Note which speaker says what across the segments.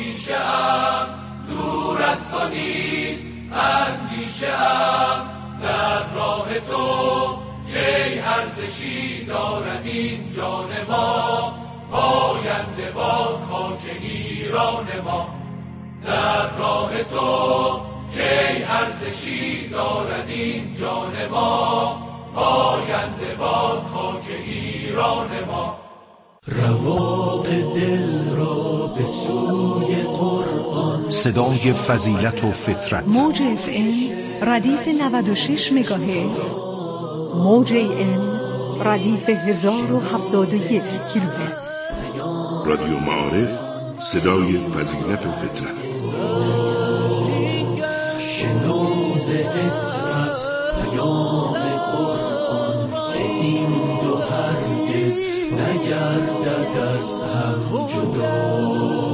Speaker 1: پیشم دور از تو نیست اندیشم، در راه تو کی ارزشی دارد این جان ما، پاینده باد خاک ایران ما. در راه تو کی ارزشی دارد این جان ما، پاینده باد خاک ایران ما.
Speaker 2: رواق دل را به سوی قرآن،
Speaker 3: صدای فضیلت و فطرت.
Speaker 4: موج FM ردیف 96 مگاهرتز، موج AM ردیف 1071 کیلوهرتز.
Speaker 5: رادیو معارف، صدای فضیلت و فطرت.
Speaker 2: شنوز اطرت پیام قرآن، که این دو هرگز نگردد از هم جدا.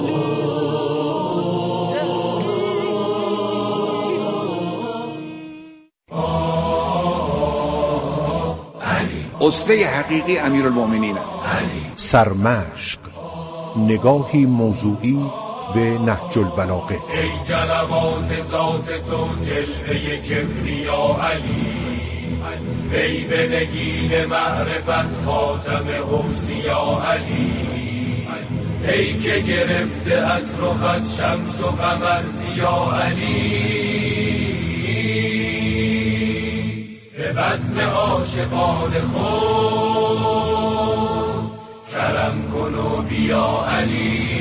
Speaker 6: اسوه حقیقی امیرالمومنین است.
Speaker 3: سرمشق، نگاهی موضوعی به نهج البلاغه.
Speaker 1: ای جلوات ذات تو جلوه کبریا علی، ای به نگین معرفت خاتم حسیا علی، ای که گرفته از رخت شمس و قمر ضیا علی، به بزم عاشقان خود کرم کن و بیا علی.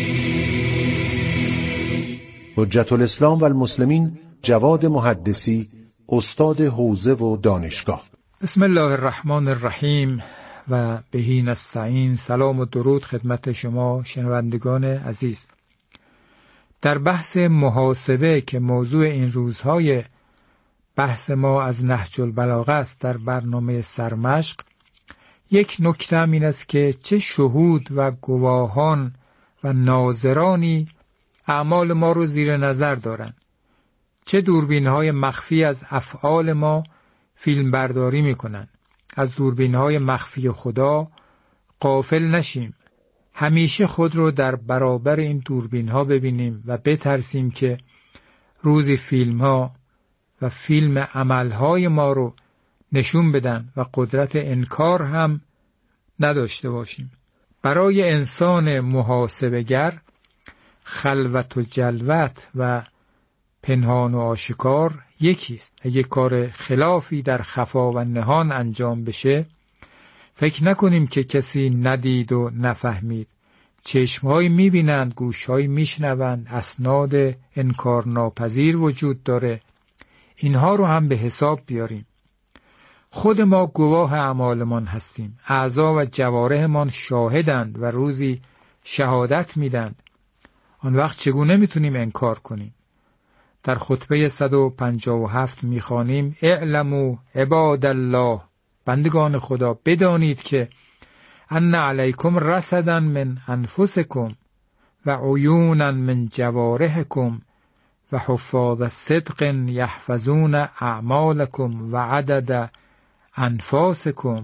Speaker 3: حجت الاسلام و المسلمین جواد محدثی، استاد حوزه و دانشگاه.
Speaker 7: بسم الله الرحمن الرحیم و بهی نستعین. سلام و درود خدمت شما شنوندگان عزیز. در بحث محاسبه که موضوع این روزهای بحث ما از نهج البلاغه است، در برنامه سرمشق یک نکته این است که چه شهود و گواهان و ناظرانی اعمال ما رو زیر نظر دارند، چه دوربین‌های مخفی از افعال ما فیلم برداری می‌کنند. از دوربین‌های مخفی خدا غافل نشیم، همیشه خود رو در برابر این دوربین‌ها ببینیم و بترسیم که روزی فیلم‌ها و فیلم عملهای ما رو نشون بدن و قدرت انکار هم نداشته باشیم. برای انسان محاسبه‌گر خلوت و جلوت و پنهان و آشکار یکیست. اگه کار خلافی در خفا و نهان انجام بشه، فکر نکنیم که کسی ندید و نفهمید. چشم‌هایی می‌بینند، گوش‌هایی می‌شنوند، اسناد انکار ناپذیر وجود داره. اینها رو هم به حساب بیاریم. خود ما گواه اعمالمان هستیم. اعضا و جوارحمان شاهدند و روزی شهادت میدند. آن وقت چگونه میتونیم انکار کنیم؟ در خطبه 157 میخوانیم: اعلموا عباد الله، بندگان خدا بدانید که ان علیکم رصدا من انفسکم و عیونا من جوارحکم و حفاظ صدق یحفظون اعمالکم و عدد انفاسکم.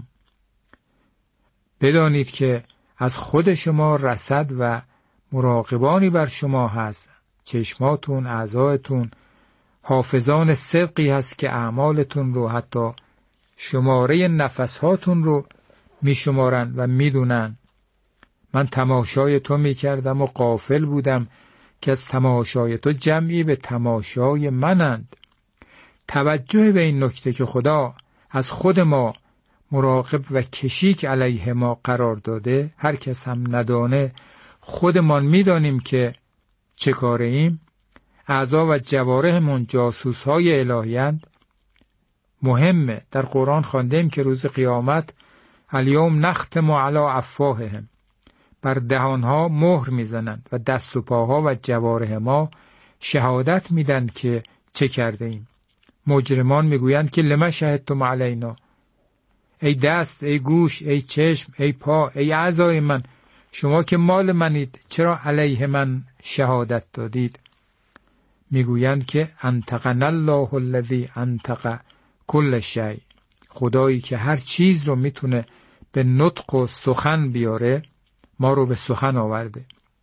Speaker 7: بدانید که از خود شما رصد و مراقبانی بر شما هست. چشماتون، اعضایتون حافظان صدقی هست که اعمالتون رو، حتی شماره نفسهاتون رو می شمارن و می دونن. من تماشای تو می کردم و غافل بودم که از تماشای تو جمعی به تماشای منند. توجه به این نکته که خدا از خود ما مراقب و کشیک علیه ما قرار داده. هر کس هم ندانه، خودمان میدانیم که چه کاره ایم. اعضا و جوارحمون جاسوس های الهیند. مهمه، در قرآن خواندیم که روز قیامت الیوم نختم علی افواههم، بر دهانها مهر میزنند و دست و پاها و جوارح ما شهادت میدن که چه کرده ایم. مجرمان میگویند که لما شهدتم علینا، ای دست، ای گوش، ای چشم، ای پا، ای اعضای من، شما که مال منید، چرا علیه من شهادت دادید؟ میگویند که انطقنا الله الذی انطق کل شیء، خدایی که هر چیز رو میتونه به نطق و سخن بیاره، ما رو به سخن آورده.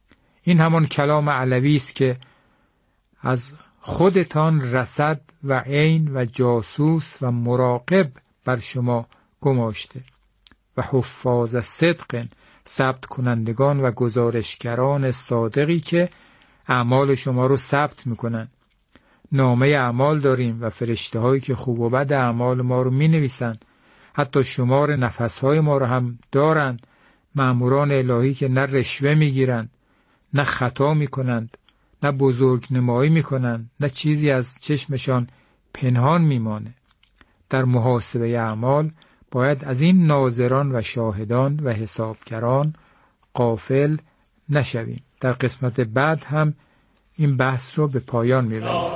Speaker 7: این همان کلام علوی است که از خودتان رصد و عین و جاسوس و مراقب بر شما گماشته و حفاظ صدق، ثبت کنندگان و گزارشگران صادقی که اعمال شما رو ثبت میکنن. نامه اعمال داریم و فرشته هایی که خوب و بد اعمال ما رو می نویسن. حتی شمار نفس های ما رو هم دارن. مأموران الهی که نه رشوه می گیرن، نه خطا می کنند، نه بزرگ نمایی می کنند، نه چیزی از چشمشان پنهان می مانه. در محاسبه اعمال باید از این ناظران و شاهدان و حسابگران غافل نشویم. در قسمت بعد هم این بحث رو به پایان می‌بریم.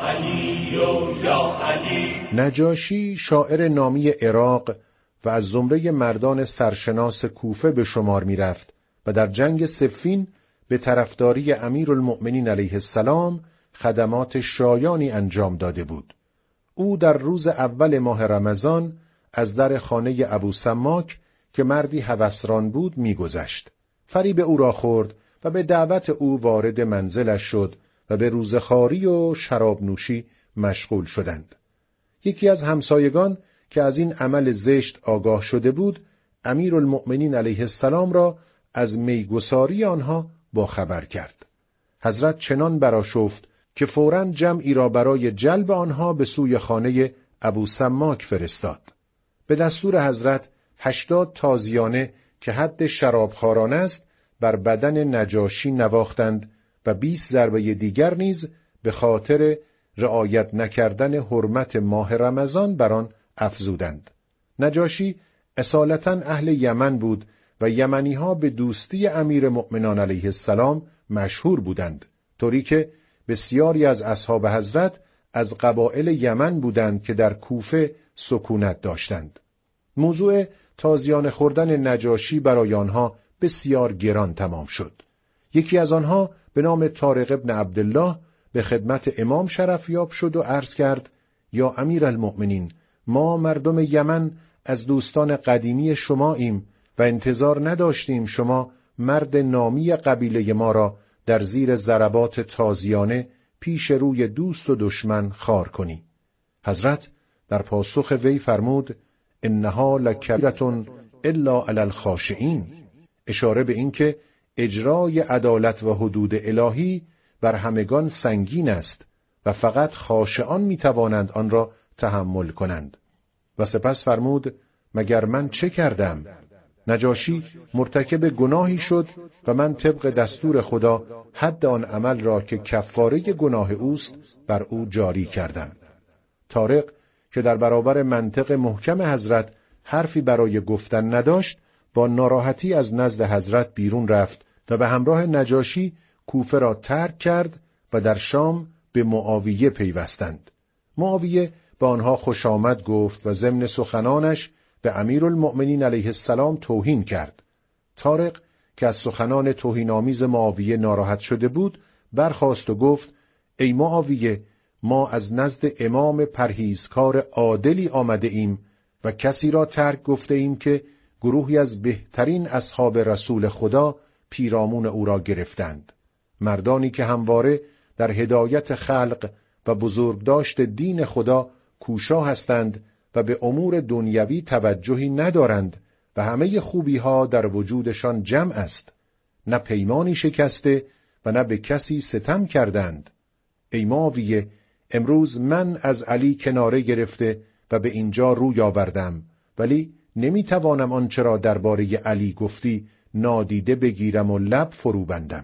Speaker 3: نجاشی شاعر نامی عراق و از زمره مردان سرشناس کوفه به شمار می‌رفت و در جنگ صفین به طرفداری امیرالمؤمنین علیه السلام خدمات شایانی انجام داده بود. او در روز اول ماه رمضان از در خانه ابو سماک که مردی هوسران بود می‌گذشت. فریب او را خورد و به دعوت او وارد منزلش شد و به روزخواری و شراب نوشی مشغول شدند. یکی از همسایگان که از این عمل زشت آگاه شده بود، امیرالمؤمنین علیه السلام را از میگساری آنها باخبر کرد. حضرت چنان برآشفت که فوراً جمعی را برای جلب آنها به سوی خانه ابو سماک فرستاد. به دستور حضرت 80 تازیانه که حد شرابخواران است بر بدن نجاشی نواختند و 20 ضربه دیگر نیز به خاطر رعایت نکردن حرمت ماه رمضان بر آن افزودند. نجاشی اصالتاً اهل یمن بود و یمنی‌ها به دوستی امیر مؤمنان علیه السلام مشهور بودند، طوری که بسیاری از اصحاب حضرت از قبایل یمن بودند که در کوفه سکونت داشتند. موضوع تازیانه خوردن نجاشی برای آنها بسیار گران تمام شد. یکی از آنها به نام طارق ابن عبدالله به خدمت امام شرفیاب شد و عرض کرد: یا امیرالمؤمنین، ما مردم یمن از دوستان قدیمی شماییم و انتظار نداشتیم شما مرد نامی قبیله ما را در زیر ضربات تازیانه پیش روی دوست و دشمن خوار کنی. حضرت در پاسخ وی فرمود: انها لکبیرة الا علی الخاشعین، اشاره به این که اجرای عدالت و حدود الهی بر همگان سنگین است و فقط خاشعان میتوانند آن را تحمل کنند. و سپس فرمود: مگر من چه کردم؟ نجاشی مرتکب گناهی شد و من طبق دستور خدا حد آن عمل را که کفاره گناه اوست بر او جاری کردم. طارق که در برابر منطق محکم حضرت حرفی برای گفتن نداشت، با ناراحتی از نزد حضرت بیرون رفت و به همراه نجاشی کوفه را ترک کرد و در شام به معاویه پیوستند. معاویه به آنها خوش آمد گفت و ضمن سخنانش به امیرالمؤمنین علیه السلام توهین کرد. طارق که از سخنان توهین‌آمیز معاویه ناراحت شده بود، برخاست و گفت: ای معاویه، ما از نزد امام پرهیزکار عادلی آمده ایم و کسی را ترک گفته ایم که گروهی از بهترین اصحاب رسول خدا پیرامون او را گرفتند، مردانی که همواره در هدایت خلق و بزرگداشت دین خدا کوشا هستند و به امور دنیوی توجهی ندارند و همه خوبی ها در وجودشان جمع است، نه پیمانی شکسته و نه به کسی ستم کردند. ای معاویه، امروز من از علی کناره گرفته و به اینجا روی آوردم، ولی نمیتوانم آنچه را درباره علی گفتی نادیده بگیرم و لب فرو بندم.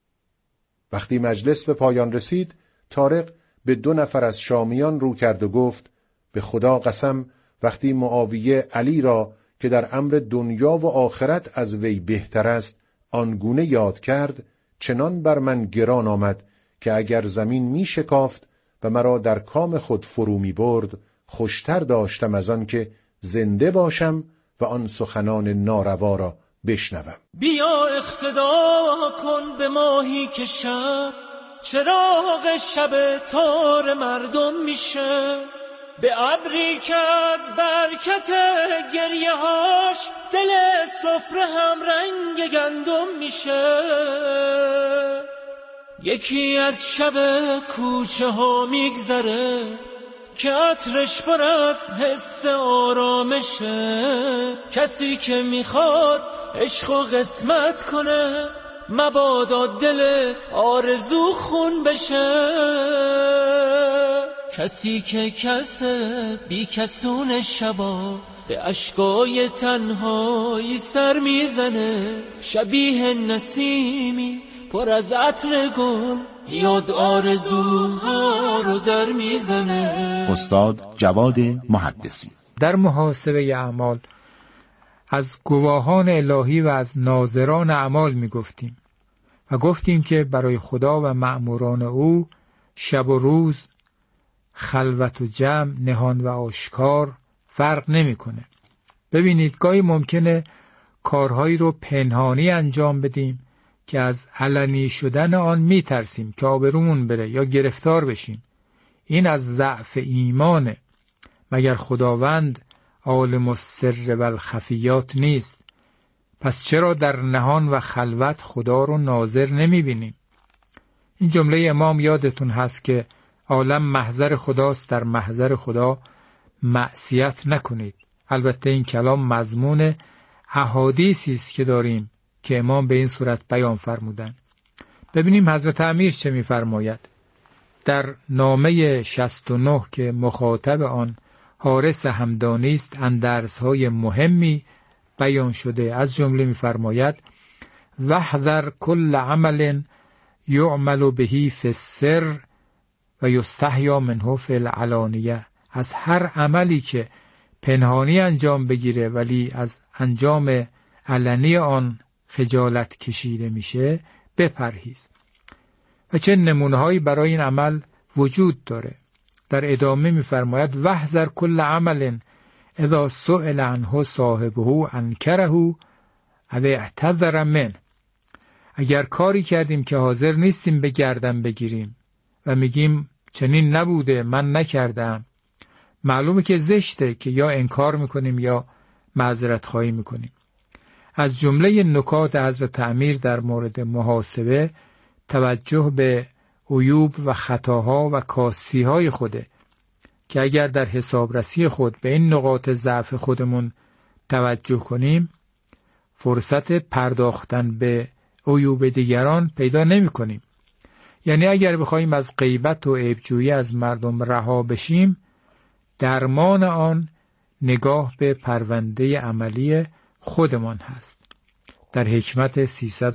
Speaker 3: وقتی مجلس به پایان رسید، طارق به 2 نفر از شامیان رو کرد و گفت: به خدا قسم، وقتی معاویه علی را که در امر دنیا و آخرت از وی بهتر است آنگونه یاد کرد، چنان بر من گران آمد که اگر زمین می شکافت و مرا در کام خود فرو می برد، خوشتر داشتم از آن که زنده باشم و آن سخنان ناروا را بشنوم.
Speaker 2: بیا اقتدا کن به ماهی که شب چراغ شب تار مردم میشه، به ابری که از برکت گریه هاش دل سفره هم رنگ گندم میشه. یکی از شب کوچه ها میگذره که عطرش پر از حس آرامشه. کسی که میخواد عشق و قسمت کنه مبادا دل آرزو خون بشه. کسی که کسه بی کسون شبا به اشکای تنهایی سر میزنه. شبیه نسیمی پر از عطر گل یاد آرزوها رو در میزنه.
Speaker 8: استاد جواد محدثی.
Speaker 7: در محاسبه اعمال از گواهان الهی و از ناظران اعمال میگفتیم و گفتیم که برای خدا و مأموران او شب و روز، خلوت و جمع، نهان و آشکار فرق نمیکنه. ببینید گاهی ممکنه کارهایی رو پنهانی انجام بدیم که از علنی شدن آن میترسیم که آبرومون بره یا گرفتار بشیم. این از ضعف ایمانه. مگر خداوند عالم السر و الخفیات نیست؟ پس چرا در نهان و خلوت خدا رو ناظر نمیبینیم؟ این جمله امام یادتون هست که عالم محضر خداست، در محضر خدا معصیت نکنید. البته این کلام مضمون احادیثی است که داریم که امام به این صورت بیان فرمودن. ببینیم حضرت امیر چه می‌فرماید. در نامه 69 که مخاطب آن حارس همدانی است اندرس‌های مهمی بیان شده. از جمله می‌فرماید وحذر کل عمل یعمل به فی السر و یستحیا منه فی العلانیه. از هر عملی که پنهانی انجام بگیره ولی از انجام علنی آن خجالت کشیده میشه بپرهیز. و چه نمونه‌هایی برای این عمل وجود داره. در ادامه می‌فرماید وحذر کل عمل اذا سئل عنه صاحبه انکره او اعتذر منه. اگر کاری کردیم که حاضر نیستیم به گردن بگیریم و میگیم چنین نبوده، من نکردم، معلومه که زشته که یا انکار میکنیم یا معذرت خواهی میکنیم. از جمله نکات حضرت امیر در مورد محاسبه توجه به عیوب و خطاها و کاستی‌های خوده که اگر در حسابرسی خود به این نقاط ضعف خودمون توجه کنیم فرصت پرداختن به عیوب دیگران پیدا نمی کنیم. یعنی اگر بخوایم از غیبت و عیبجویی از مردم رها بشیم، درمان آن نگاه به پرونده عملی خودمان هست. در حکمت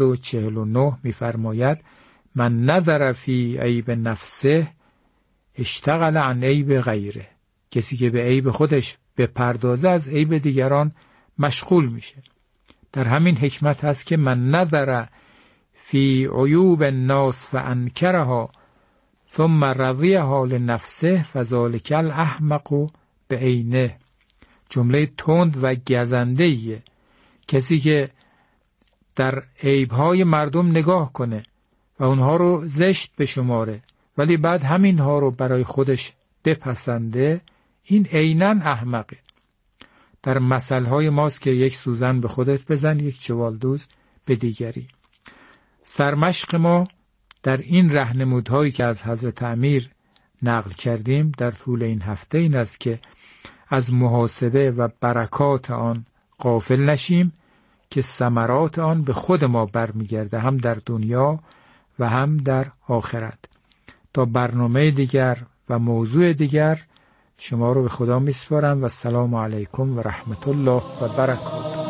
Speaker 7: 349 می‌فرماید من نظر فی عیب نفسه اشتغل عن عیب غیره. کسی که به عیب خودش بپردازه از عیب دیگران مشغول میشه. در همین حکمت هست که من نظر فی عیوب الناس فانکرها ثم رضیها لنفسه فذلک الاحمق بعینه. جمله تند و گزنده‌ایه. کسی که در عیب‌های مردم نگاه کنه و اونها رو زشت بشماره ولی بعد همینها رو برای خودش بپسنده، این عیناً احمقه. در مثل‌های ماست که یک سوزن به خودت بزن، یک چوالدوز به دیگری. سرمشق ما در این راهنمودهایی که از حضرت امیر نقل کردیم در طول این هفته این است که از محاسبه و برکات آن غافل نشیم که ثمرات آن به خود ما برمیگرده، هم در دنیا و هم در آخرت. تا برنامه دیگر و موضوع دیگر شما رو به خدا میسپارم و السلام علیکم و رحمت الله و برکاته.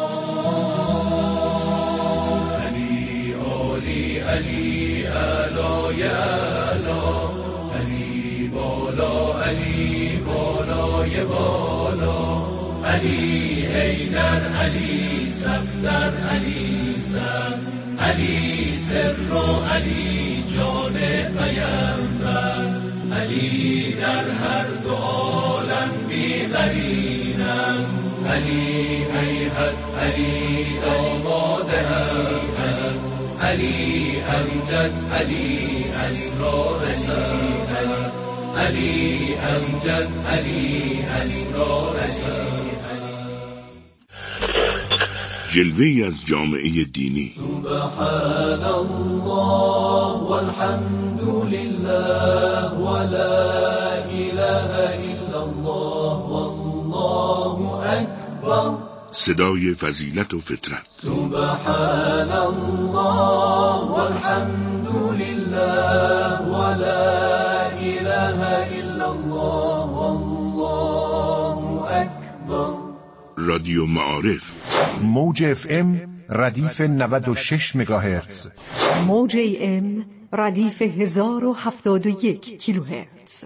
Speaker 1: علی علی علی علای علا، علی بالا علی بالای بالا، علی حیدر علی صفدر علی سر، علی سر و علی جان پیامبر، علی در هر دو عالم بی قرین است، علی هیهت علی داماد هیهت، علی امجد علی اسرار سیحت، علی امجد علی اسرار سیحت.
Speaker 5: جلوه‌ای از جامعه دینی.
Speaker 2: سبحان الله والحمد لله ولا اله الا الله والله اکبر.
Speaker 5: صدای فضیلت و فطرت.
Speaker 2: سبحان الله والحمد لله ولا اله الا الله والله اکبر.
Speaker 5: رادیو معارف،
Speaker 8: موج FM ردیف 96 مگاهرتز،
Speaker 4: موج AM ردیف 1071 کیلوهرتز.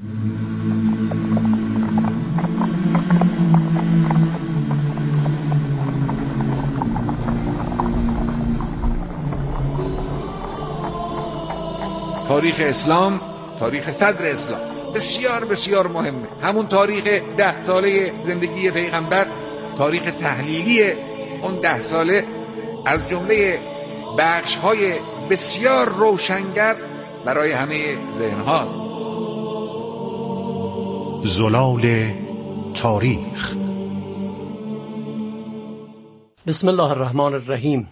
Speaker 6: تاریخ اسلام، تاریخ صدر اسلام بسیار بسیار مهمه. همون تاریخ 10 ساله زندگی پیغمبر، تاریخ تحلیلی اون 10 ساله از جمله بخش‌های بسیار روشنگر برای همه ذهن هاست.
Speaker 8: زلال تاریخ.
Speaker 9: بسم الله الرحمن الرحیم.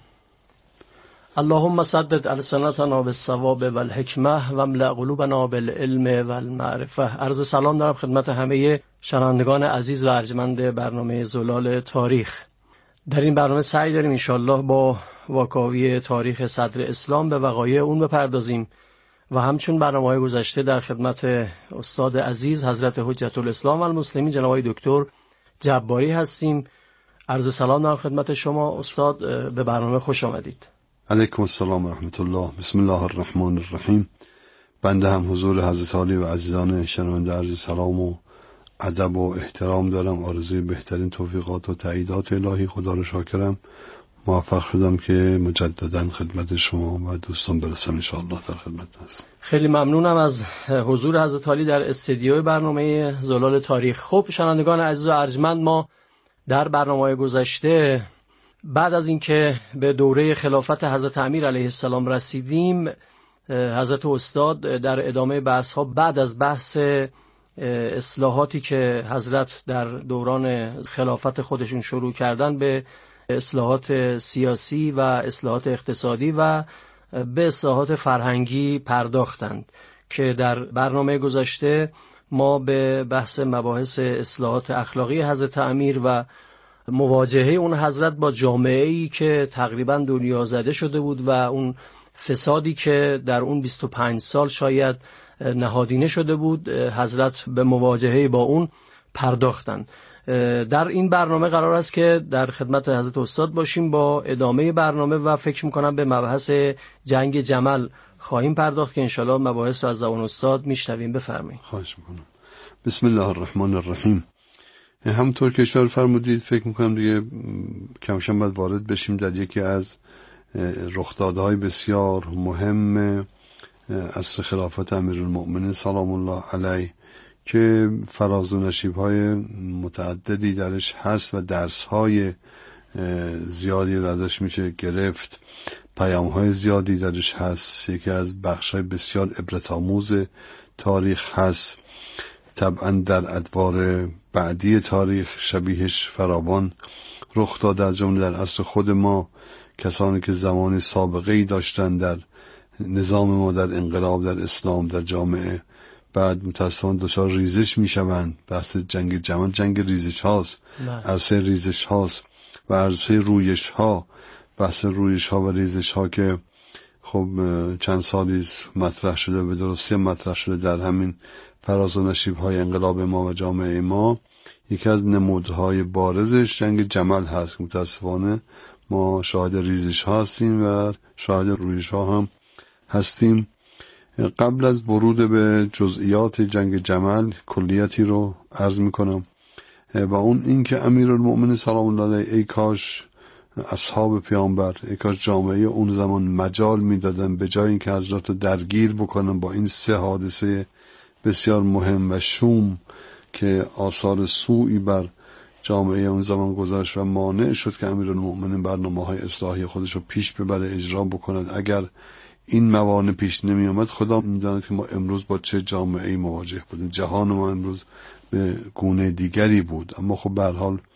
Speaker 9: اللهم سدد السنتنا بالصواب والحکمه و املأ قلوبنا بالعلم والمعرفه. عرض سلام دارم خدمت همه شنوندگان عزیز و ارجمند برنامه زلال تاریخ. در این برنامه سعی داریم انشالله با واکاوی تاریخ صدر اسلام به وقایع اون بپردازیم و همچون برنامه‌های گذشته در خدمت استاد عزیز حضرت حجت الاسلام و المسلمین جناب آقای دکتر جباری هستیم. عرض سلام دارم خدمت شما استاد، به برنامه خوش آمدید.
Speaker 10: علیکم السلام و رحمت الله. بسم الله الرحمن الرحیم. بنده هم حضور حضرت عالی و عزیزان شنونده عرض سلام و ادب و احترام دارم. آرزوی بهترین توفیقات و تاییدات الهی. خدا رو شاکرم موفق شدم که مجددا خدمت شما و دوستان برسم. ان شاء الله در خدمت هستم.
Speaker 9: خیلی ممنونم از حضور حضرت عالی در استودیوی برنامه زلال تاریخ. خب شنوندگان عزیز و ارجمند، ما در برنامه‌های گذشته بعد از اینکه به دوره خلافت حضرت امیر علیه السلام رسیدیم، حضرت استاد در ادامه بحث ها بعد از بحث اصلاحاتی که حضرت در دوران خلافت خودشون شروع کردن به اصلاحات سیاسی و اصلاحات اقتصادی و به اصلاحات فرهنگی پرداختند که در برنامه گذشته ما به بحث مباحث اصلاحات اخلاقی حضرت امیر و مواجهه اون حضرت با جامعه‌ای که تقریباً دنیا زده شده بود و اون فسادی که در اون 25 سال شاید نهادینه شده بود، حضرت به مواجهه با اون پرداختن. در این برنامه قرار است که در خدمت حضرت استاد باشیم با ادامه برنامه و فکر می‌کنم به مبحث جنگ جمل خواهیم پرداخت که انشالله مباحث رو از زبان استاد میشنویم. بفرمایید.
Speaker 10: خواهش می‌کنم. بسم الله الرحمن الرحیم. همونطور که اشاره فرمودید فکر میکنم دیگه کم کم باید وارد بشیم در یکی از رخدادهای بسیار مهم عصر خلافت امیرالمؤمنین سلام الله علیه که فراز و نشیب‌های متعددی درش هست و درس‌های زیادی رو ازش میشه گرفت، پیام‌های زیادی درش هست. یکی از بخش‌های بسیار عبرت‌آموز تاریخ هست. طبعا در ادوار بعدی تاریخ شبیهش فراوان رخ داده، از جمله در عصر خود ما کسانی که زمان سابقه‌ای داشتن در نظام ما، در انقلاب، در اسلام، در جامعه، بعد متأسفانه دچار ریزش میشوند. بحث جنگ جمل جنگ ریزش هاست، عرصه ریزش هاست و عرصه رویش ها. بحث رویش ها و ریزش ها که خب چند سالی مطرح شده، به درستی مطرح شده در همین فراز و نشیب های انقلاب ما و جامعه ما. یکی از نمودهای بارزش جنگ جمل هست. متاسفانه ما شاهد ریزش ها هستیم و شاهد رویش ها هم هستیم. قبل از ورود به جزئیات جنگ جمل کلیتی رو عرض میکنم و اون این که امیرالمؤمنین سلام الله علیه ای کاش اصحاب پیامبر، ای کاش جامعه اون زمان مجال میدادن به جای اینکه حضرت رو درگیر بکنن با این 3 حادثه بسیار مهم و شوم که آثار سوئی بر جامعه اون زمان گذاشت و مانع شد که امیرالمؤمنین برنامه‌های اصلاحی خودش رو پیش ببره، اجرا بکند. اگر این موانع پیش نمی آمد خدا می‌داند که ما امروز با چه جامعه‌ای مواجه بودیم. جهان ما امروز به گونه دیگری بود. اما خب به هر حال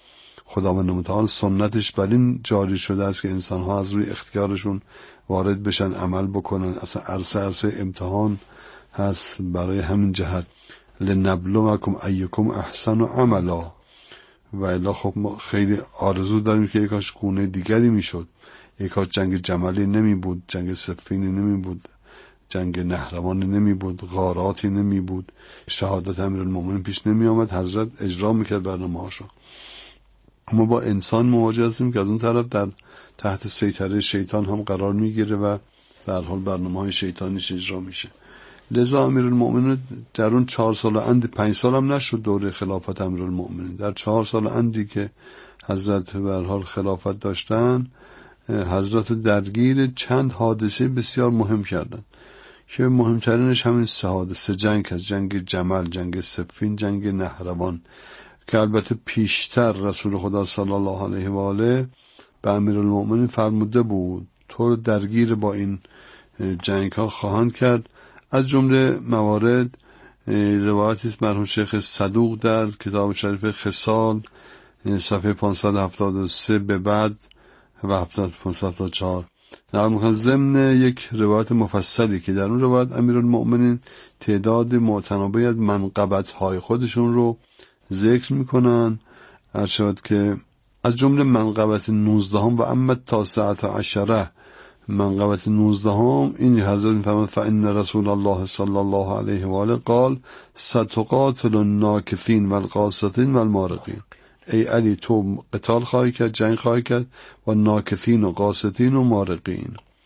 Speaker 10: خداوند متعال سنتش بر این جاری شده است که انسان‌ها از روی اختیارشون وارد بشن، عمل بکنن. اصلا عرصه امتحان هست برای همین جهت، لنبلوکم ایکم احسن عملا. و الا خب ما خیلی آرزو داریم که یکاش گونه دیگری میشد، یکاش جنگ جملی نمی بود، جنگ صفینی نمی بود، جنگ نهروانی نمی بود، غاراتی نمی بود، شهادت امیرالمومنین پیش نمی آمد، حضرت اجرا میکرد برنامه هاشو. اما با انسان مواجه هستیم که از اون طرف در تحت سیطره شیطان هم قرار میگیره و به هر حال برنامه های شیطانیش اجرا میشه. لذا امیرالمومنین در اون 4 سال اند 5 سال هم نشد دوره خلافت امیرالمومنین، در 4 سال اندی که حضرت به هر حال خلافت داشتن، حضرت درگیر چند حادثه بسیار مهم کردن که مهمترینش همین 3 جنگ هست: جنگ جمل، جنگ صفین، جنگ نهروان، که البته پیشتر رسول خدا صلی الله علیه و آله به امیرالمومنین فرموده بود تو درگیر با این جنگ ها خواهند کرد. از جمله موارد روایتی است مرحوم شیخ صدوق در کتاب شریف خصال صفحه 573 به بعد و 574 نقل می‌کنند ضمن یک روایت مفصلی که در اون روایت امیرالمومنین تعداد متنابی از منقبت‌های خودشون رو ذکر میکنن. هر شود که از جمله منقبت 19 و اما تا 19 منقبت 19 این حضرت میفرماید فإن رسول الله صلی الله علیه و آله قال ستقاتل الناکثین والقاسطین والمارقین. ای علی تو قتال خواهی کرد، جنگ خواهی کرد و ناکثین و قاسطین و مارقین.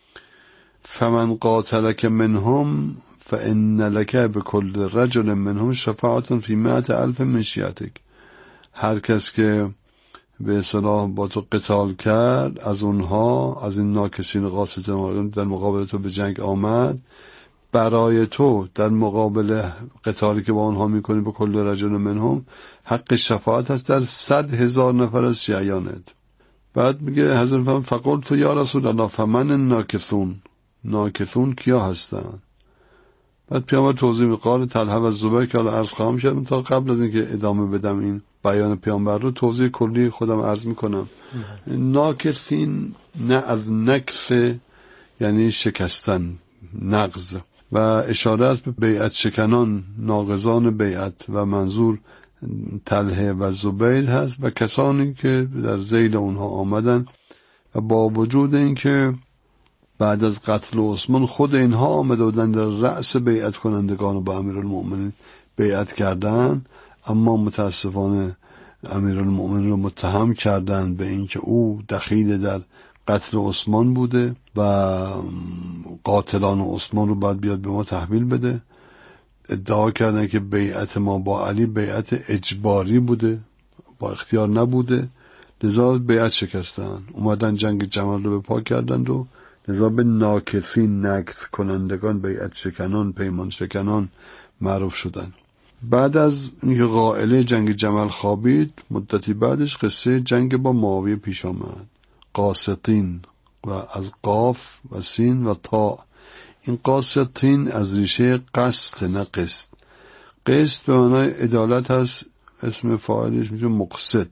Speaker 10: فمن قاتلک منهم فإن لك بكل رجل منهم شفاعة في 100,000 من شیعتک. هر کس که به اصطلاح با تو قتال کرد از اونها، از این ناکسین قاسطین در مقابل تو به جنگ آمد، برای تو در مقابل قتالی که با اونها میکنی به کل رجل منهم حق شفاعت هست در 100,000 نفر از شیعیانت. بعد میگه حضرت فقلت تو یا رسول الله فمن الناکثون، ناکثون کیا هستن؟ بعد پیامبر توضیح قال طلحه و زبیر که حالا عرض خواهم کردم تا قبل از اینکه ادامه بدم این بیان پیامبر رو توضیح کلی خودم عرض میکنم. ناکثین نه از نکث یعنی شکستن، نقض، و اشاره است به بیعت شکنان، ناقضان بیعت، و منظور طلحه و زبیر هست و کسانی که در ذیل اونها آمدن و با وجود اینکه بعد از قتل عثمان خود اینها آمده بودن در رأس بیعت کنندگان با امیرالمومنین بیعت کردن، اما متاسفانه امیرالمومنین رو متهم کردن به اینکه او دخیل در قتل عثمان بوده و قاتلان عثمان رو باید بیاد به ما تحویل بده. ادعا کردن که بیعت ما با علی بیعت اجباری بوده، با اختیار نبوده، لذا بیعت شکستن، اومدن جنگ جمل رو به پا کردن و لذا به ناکثین، نکث کنندگان، بیعت شکنان، پیمان شکنان معروف شدن. بعد از اینکه قائله جنگ جمل خوابید، مدتی بعدش قصه جنگ با معاویه پیش آمد. قاسطین و از قاف و سین و تا. این قاسطین از ریشه قسط نه قسط. قسط به معنای عدالت هست، اسم فاعلش میشه مقسط.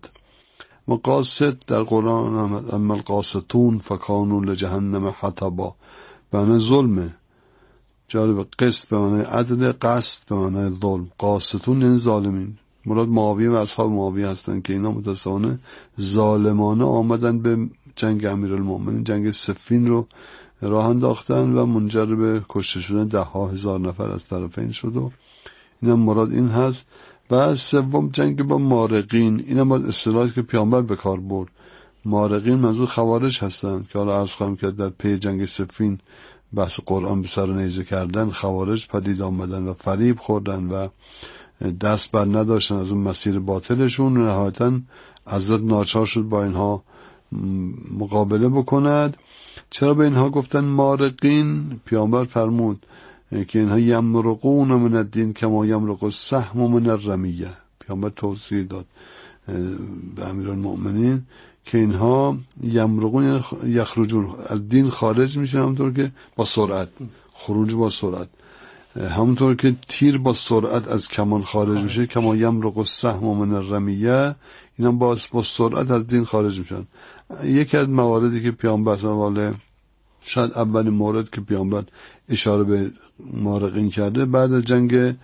Speaker 10: مقاسط در قرآن آمد اما القاسطون فکانوا لجهنم حطبا، به معنای ظلمه. جالب، قسط به معنای عدل، قسط به معنای ظلم. قاسطون یعنی ظالمین. مراد معاویه و اصحاب معاویه هستن که اینا متاسفانه ظالمانه آمدن به جنگ امیرالمومنین، جنگ صفین رو راه انداختن و منجر به کشته شدن 10,000 نفر از طرفین شد و اینم مراد این هست. و سوم جنگ با مارقین، اینم باید اصطلاحی که پیامبر به کار برد. مارقین منظور خوارج هستن که حالا عرض خواهم کرد در پی جنگ صفین بحث قرآن به سر نیزه کردن، خوارج پدید آمدن و فریب خوردن و دست بر نداشتن از اون مسیر باطلشون. نهایتاً حضرت ناچار شد با اینها مقابله بکند. چرا به اینها گفتن مارقین؟ پیامبر فرمود که اینها یمرقون من الدین کما یمرق السهم من الرمیه. پیامبر توضیح داد به امیرالمومنین که اینها یمرقون یخرجون، از دین خارج میشن، همونطور که با سرعت، خروج با سرعت. همونطور که تیر با سرعت از کمان خارج میشه، کما یمرق السهم من الرمیه، اینا با سرعت از دین خارج میشن. یکی از مواردی که پیامبر صلی شاید اولین مورد که پیامبر اشاره به مارقین کرده بعد از جنگ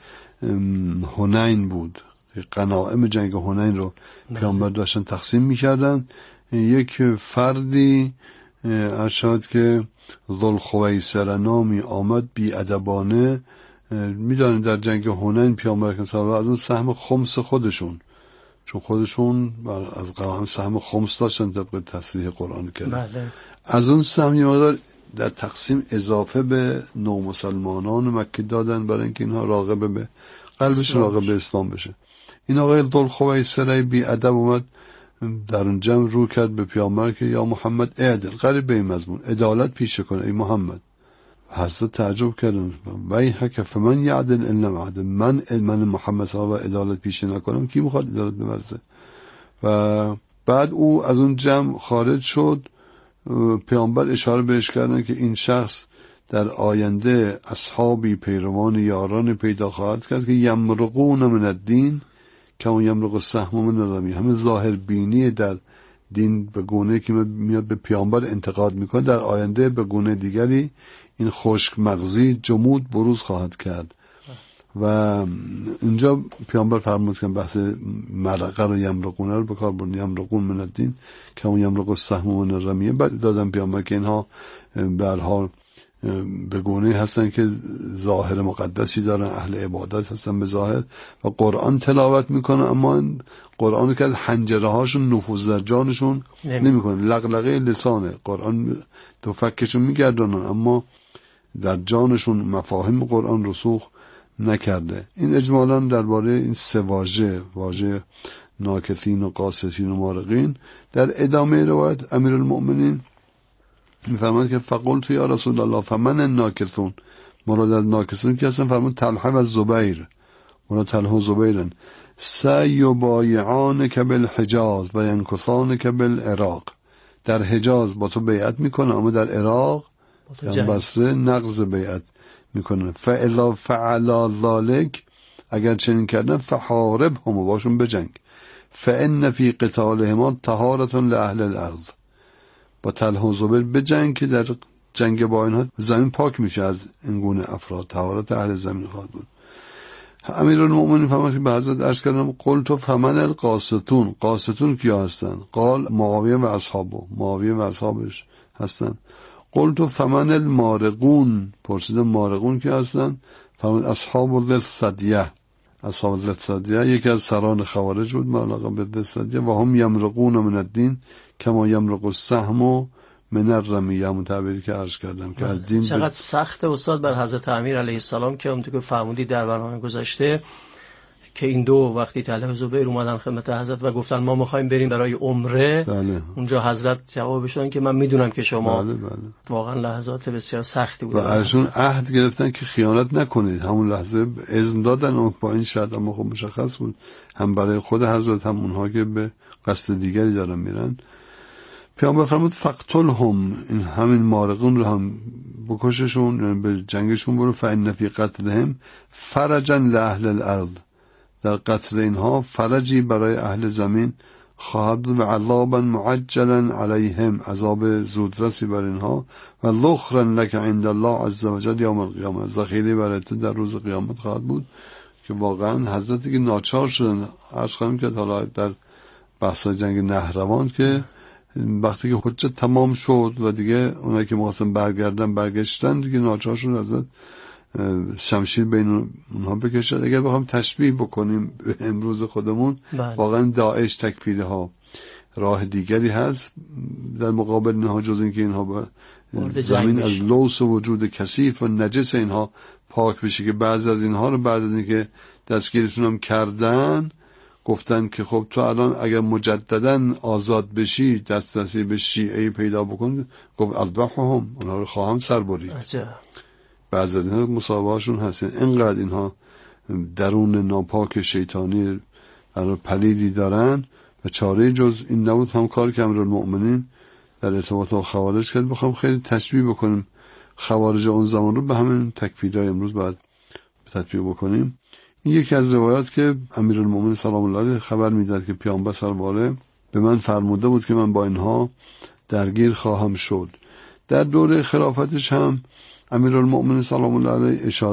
Speaker 10: حنین بود. غنایم جنگ حنین رو پیامبر داشتن تقسیم میکردن. یک فردی ارشاد که ذوالخویسر نامی آمد بی ادبانه. میدانید در جنگ حنین پیامبر صلی الله از اون سهم خمس خودشون، چون خودشون از غنایم سهم خمس داشتن طبق تصریح قرآن کریم، از اون سهم یه مقدار در تقسیم اضافه به نومسلمانان مکه دادن برای اینکه اینها راغب به قلبشون راغب به اسلام بشه. این آقای ذوالخویسر بی ادب اومد در اون جمع رو کرد به پیامبر که یا محمد اعدل، قریب به این مضمون، عدالت پیشه کن ای محمد. حضرت تعجب کردن، ویحک فمن یعدل ان لم اعدل، من محمد صلی الله عدالت پیشه نکنم کی میخواد عدالت بورزه؟ و بعد او از اون جمع خارج شد. پیامبر اشاره بهش کردن که این شخص در آینده اصحابی پیروان یاران پیدا خواهد کرد که یمرقون من الدین کما یمرق السهم من الرمی، همه ظاهر بینی در دین به گونه که میاد به پیامبر انتقاد میکنه، در آینده به گونه دیگری این خشک مغزی جمود بروز خواهد کرد. و اینجا پیامبر فرمود که بحث مرقه رو یمرقونه رو بکار برن، یمرقون من الدین کما یمرق السهم من الرمی. بعد دادن پیامبر که اینها به هر حال به گونه هستن که ظاهر مقدسی دارن، اهل عبادت هستن به ظاهر و قرآن تلاوت میکنن، اما قرآن که از حنجره هاشون نفوذ در جانشون نمیکنه، لغلقه لسانه، قرآن تو فکشون میگردانن اما در جانشون مفاهیم قرآن رسوخ نکرده. این اجمالا درباره این سه واژه ناکثین و قاستین و مارقین. در ادامه روایت امیرالمؤمنین میفرماید که فقلت یا رسول الله فمن الناکثون، مراد از ناکثون که هستن؟ فرمود طلحه و زبیر، مراد طلحه و زبیرن. سیبایعانک بالحجاز و ینکثانک بالعراق، در حجاز با تو بیعت میکنه اما در عراق یعنی بصره نقض بیعت میکنه. فاذا فعلا ذلك، اگر چنین کردن فحاربهم، باشون بجنگ. فان فی قتالهما طهارة لاهل الارض، با طلحه و زبیر بجنگ که در جنگ با اینها زمین پاک میشه از این گونه افراد، طهارت اهل زمین خواهد بود. امیرالمؤمنین فرمود که به حضرت عرض کردم قلت فمن القاستون، قاستون کیا هستن؟ قال معاویه و اصحابه، معاویه و اصحابش هستن. قلت فمن المارقون، پرسیدم مارقون کیا هستن؟ فرمود اصحاب ذی الثدیه، اصحاب ذی الثدیه یکی از سران خوارج بود معلق به ذی الثدیه. و هم یمرقون من الدین کما یمرق السهم من الرمی، همون تعبیری که عرض کردم که از دین.
Speaker 9: چقدر سخت استاد بر حضرت امیر علیه السلام که همونطور که فرمودید در برنامه گذشته که این دو وقتی طلحه و زبیر اومدن خدمت حضرت و گفتن ما می‌خوایم بریم برای عمره،
Speaker 10: بله.
Speaker 9: اونجا حضرت جوابش دادن که من میدونم که شما واقعا لحظات بسیار سختی بود و
Speaker 10: ازشون عهد گرفتن که خیانت نکنید. همون لحظه اذن دادن و با این شرط، اما خب مشخص بود هم برای خود حضرت هم اونها که به قصد دیگری دارن میرن. پیامبر فرمود فقتلهم، این همین مارقون رو هم بکششون، به جنگشون برو. فإن فی قتلهم فرجا لأهل الارض، در قتل اینها فرجی برای اهل زمین خواهد بود و عذابا معجلا علیهم، عذاب زودرسی برای اینها. و ذخرا لک عند الله عز وجل یوم القیامه، ذخیره برای تو در روز قیامت خواهد بود. که واقعا حضرتی که ناچار شدن، عرض خواهیم کرد حالا در بحث جنگ نهروان که وقتی که حجت تمام شد و دیگه اونایی که می‌خواستن برگشتن دیگه ناچار شد حضرت شمشیر بین اونها بکشد. اگر بخوام تشبیه بکنیم امروز خودمون، واقعا داعش تکفیری ها راه دیگری هست در مقابل اینها جز اینکه اینها با زمین از لوث وجود کثیف و نجس اینها پاک بشه. که بعضی از اینها رو بعد از اینکه دستگیرشون هم کردن گفتن که خب تو الان اگر مجددا آزاد بشی دسترسی به شیعه پیدا بکن، گفت اذبحهم، اونها رو خواهم سربرید. بعضی از اینها مصابه هاشون هستن. اینقدر اینها درون ناپاک شیطانی پلیدی دارن و چاره جز این نبود. هم کار که امیرالمؤمنین در ارتباط با خوارج کرد. بخوام خیلی تشبیه بکنیم خوارج اون زمان رو به همین تکفیرهای امروز بعد تطبیق بکنیم. این یکی از روایات که امیرالمومنین سلام الله علیه خبر میداد که پیامبر سرباره به من فرموده بود که من با اینها درگیر خواهم شد. در دوره خلافتش هم امیرالمومنین سلام الله علیه اشاره